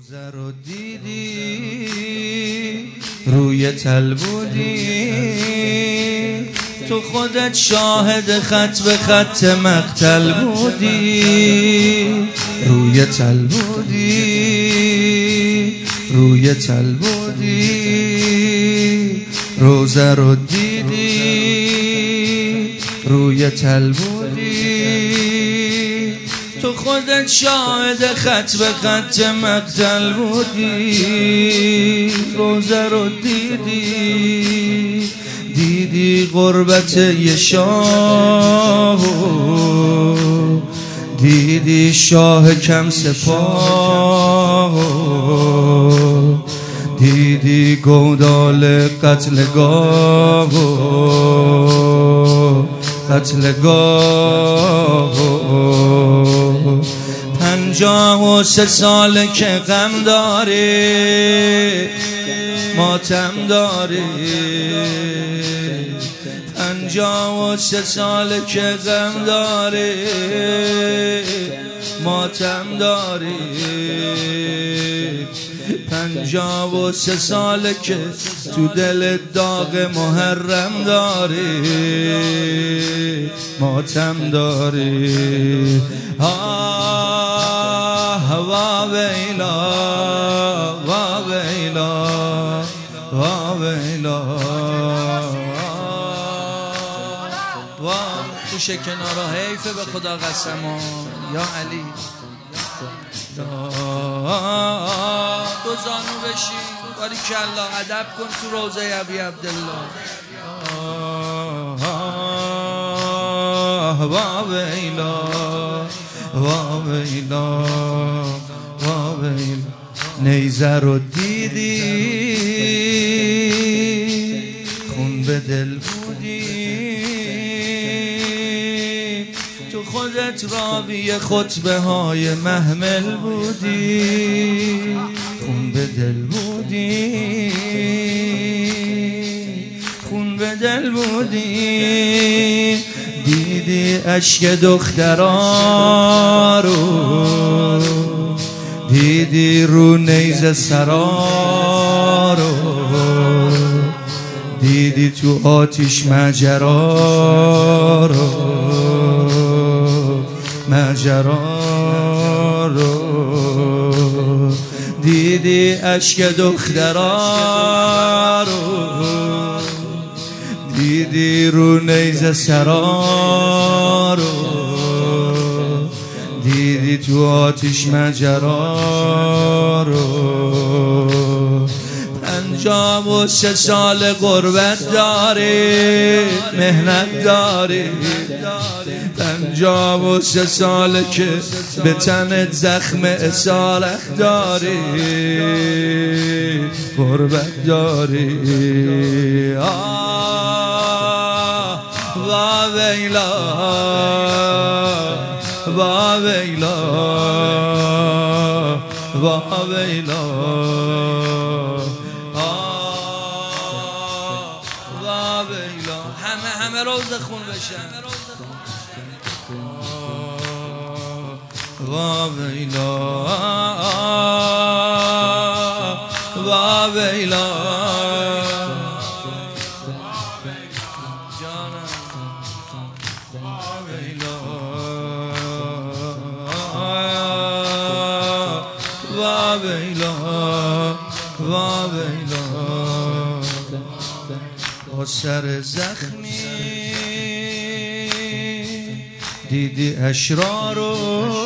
روزه رو دیدی روی تل بودی، تو خودت شاهد خط به خط مقتل بودی. روی تل بودی، روی تل بودی، روزه رو دیدی روی تل بودی، تو خودت شاهد خط به خط مقتل بودی. روزه رو دیدی، دیدی غربت یه شاه، دیدی شاه کم سپاه، دیدی گودال قتلگاه، قتلگاه. 53 ساله که غم داری، ماتم داری. 53 ساله که غم داری، ماتم داری. 53 ساله که تو دل داغ محرم داری، ماتم داری. وا ویلا، وا ویلا، وا ویلا. گوش کنارا حیفه به خدا قسما یا علی. دو زانو بشین باری کلا ادب کن تو روزه ابی عبدالله. وا ویلا، وا ویلا، وا ویلا. نیزه رو دیدی خون به دل بودی، تو خودت راوی خطبه های محمل بودی. خون به دل بودی، خون به دل بودی، دیدی اشک دخترا رو، دیدی رو نیزه سرا رو، دیدی تو آتیش ماجرا رو، ماجرا رو، دیدی اشک دخترا رو، دیدی رو نیزه سرا رو، دیدی تو آتیش ماجرا رو. 53 سال غربت داری، مهنت داری. 53 ساله که به تنت زخم اسارت داری، غربت داری. وا ویلا، وا ویلا، وا ویلا. وا ویلا. همه روز خون بشن. وا ویلا، وا ویلا. وا ویلا، وا ویلا. با سر زخمی دیدی اشرارو،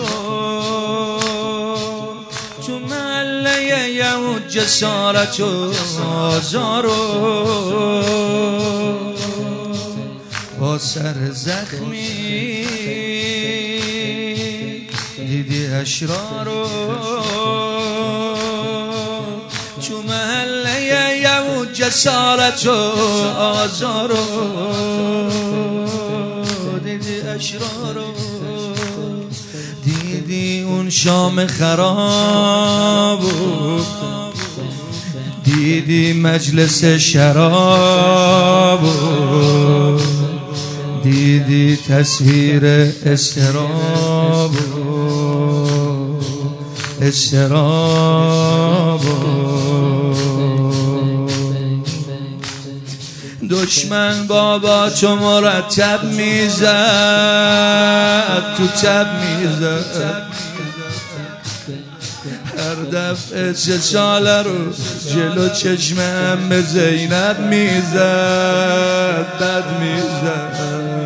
تو محله یهود جسارت و آزارو. با سر زخمی دیدی اشرارو، تو محله یهود جسارت و آزارو، دیدی اشرارو. دیدی اون شام خرابو، دیدی مجلس شرابو، دیدی تصویر استرابو، استراب. دشمن بابا تو مرتب میزد، تو تب میزد، هر دفعه 3 ساله رو جلو چشمم به زینب میزد، بد میزد.